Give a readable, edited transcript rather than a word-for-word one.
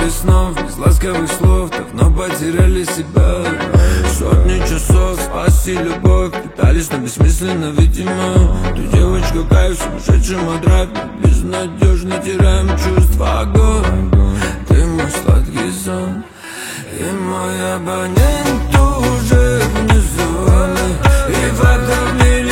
без снов, без ласковых слов, давно потеряли себя. Сотни часов спаси любовь, пытались, но бессмысленно, видимо. Ты девочка кайф, сумасшедший мой драйв, безнадежно теряем чувства. Огонь, ты мой сладкий сон, и мой абонент уже внизу. И фактов в мире